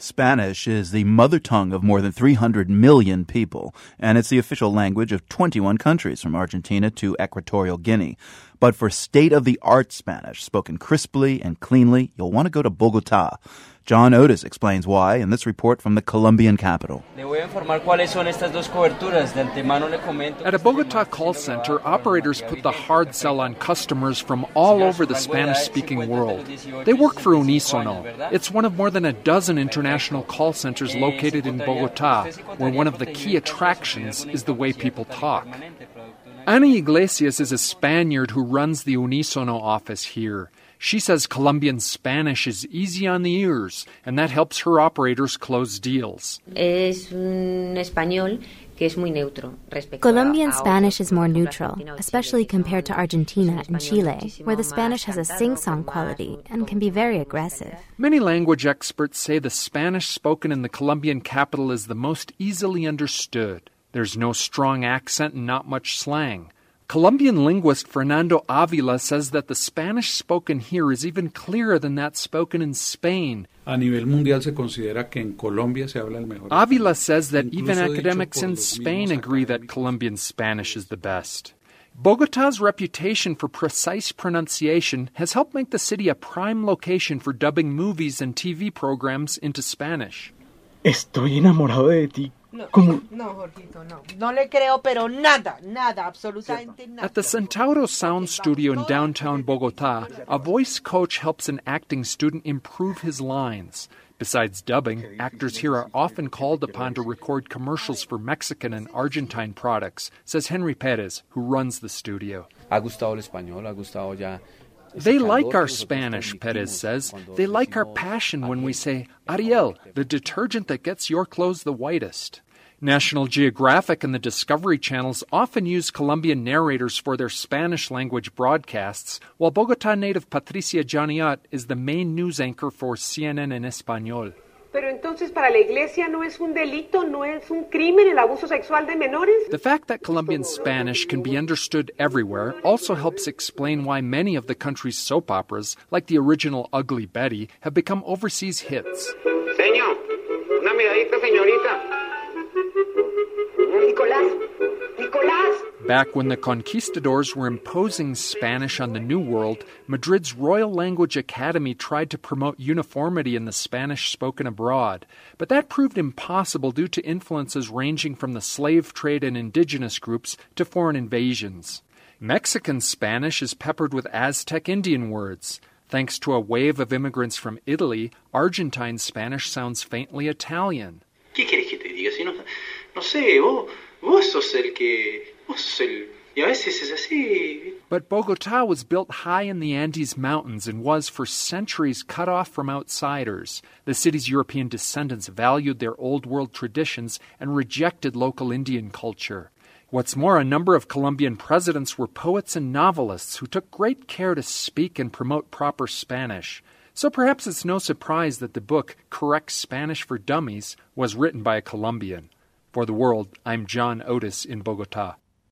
Spanish is the mother tongue of more than 300 million people, and it's the official language of 21 countries from Argentina to Equatorial Guinea. But for state-of-the-art Spanish, spoken crisply and cleanly, you'll want to go to Bogotá. John Otis explains why in this report from the Colombian capital. At a Bogotá call center, operators put the hard sell on customers from all over the Spanish-speaking world. They work for Unisono. It's one of more than a dozen international call centers located in Bogotá, where one of the key attractions is the way people talk. Ana Iglesias is a Spaniard who runs the Unisono office here. She says Colombian Spanish is easy on the ears, and that helps her operators close deals. Colombian Spanish is more neutral, especially compared to Argentina and Chile, where the Spanish has a sing-song quality and can be very aggressive. Many language experts say the Spanish spoken in the Colombian capital is the most easily understood. There's no strong accent and not much slang. Colombian linguist Fernando Avila says that the Spanish spoken here is even clearer than that spoken in Spain. Avila says that even academics in Spain agree that Colombian Spanish is the best. Bogotá's reputation for precise pronunciation has helped make the city a prime location for dubbing movies and TV programs into Spanish. Estoy enamorado de ti. No, Jorgito, no. No le creo, pero nada, absolutamente nada. At the Centauro Sound Studio in downtown Bogotá, a voice coach helps an acting student improve his lines. Besides dubbing, actors here are often called upon to record commercials for Mexican and Argentine products, says Henry Perez, who runs the studio. They like our Spanish, Perez says. They like our passion when we say, Ariel, the detergent that gets your clothes the whitest. National Geographic and the Discovery Channels often use Colombian narrators for their Spanish-language broadcasts, while Bogotá native Patricia Janiot is the main news anchor for CNN en Español. Pero entonces para la Iglesia no es un delito, no es un crimen el abuso sexual de menores? The fact that Colombian Spanish can be understood everywhere also helps explain why many of the country's soap operas, like the original Ugly Betty, have become overseas hits. Señor, una medallita, señorita. Nicolás. Back when the conquistadors were imposing Spanish on the New World, Madrid's Royal Language Academy tried to promote uniformity in the Spanish spoken abroad. But that proved impossible due to influences ranging from the slave trade and indigenous groups to foreign invasions. Mexican Spanish is peppered with Aztec Indian words. Thanks to a wave of immigrants from Italy, Argentine Spanish sounds faintly Italian. ¿Qué quieres que te diga? Si no sé, vos sos el que... Vos sos el... Y a veces es así. But Bogotá was built high in the Andes Mountains and was for centuries cut off from outsiders. The city's European descendants valued their old world traditions and rejected local Indian culture. What's more, a number of Colombian presidents were poets and novelists who took great care to speak and promote proper Spanish. So perhaps it's no surprise that the book, Correct Spanish for Dummies, was written by a Colombian. For The World, I'm John Otis in Bogotá.